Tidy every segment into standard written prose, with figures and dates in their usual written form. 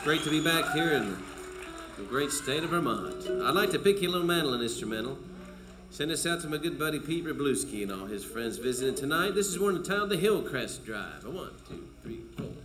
great to be back here in the great state of Vermont. I'd like to pick you a little mandolin instrumental. Send this out to my good buddy Pete Wroblewski and all his friends visiting tonight. This is one entitled The Hillcrest Drive. A 1, 2, 3,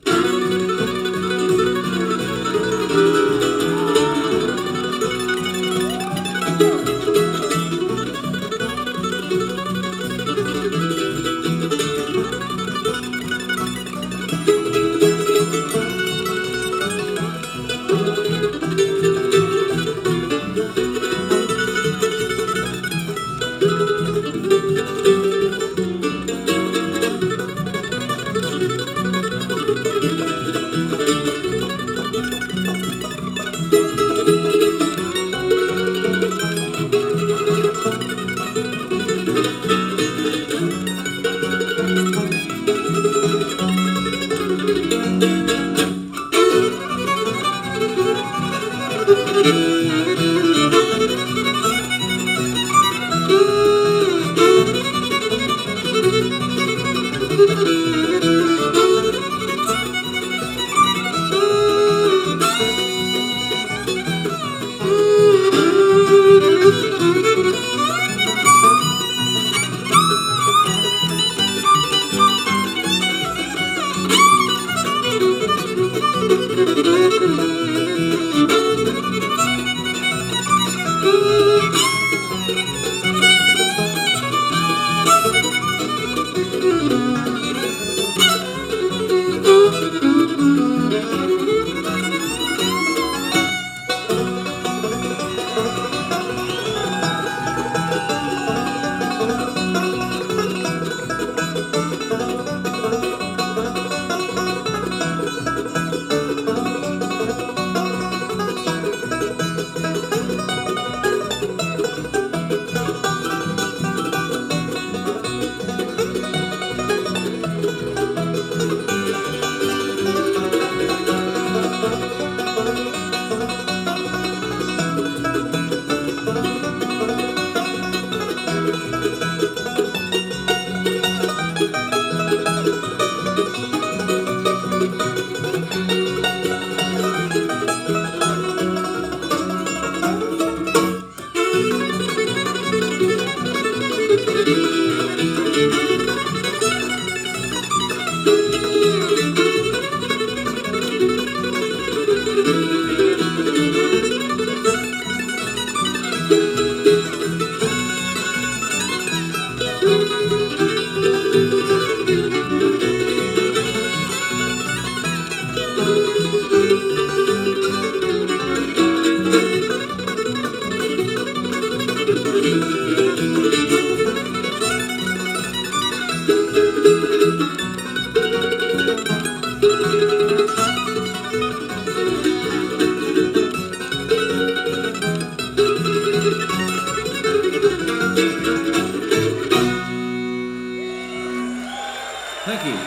4. Thank you.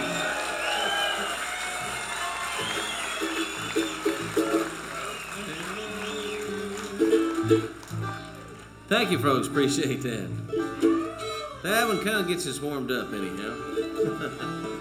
Thank you, folks. Appreciate that. That one kind of gets us warmed up anyhow.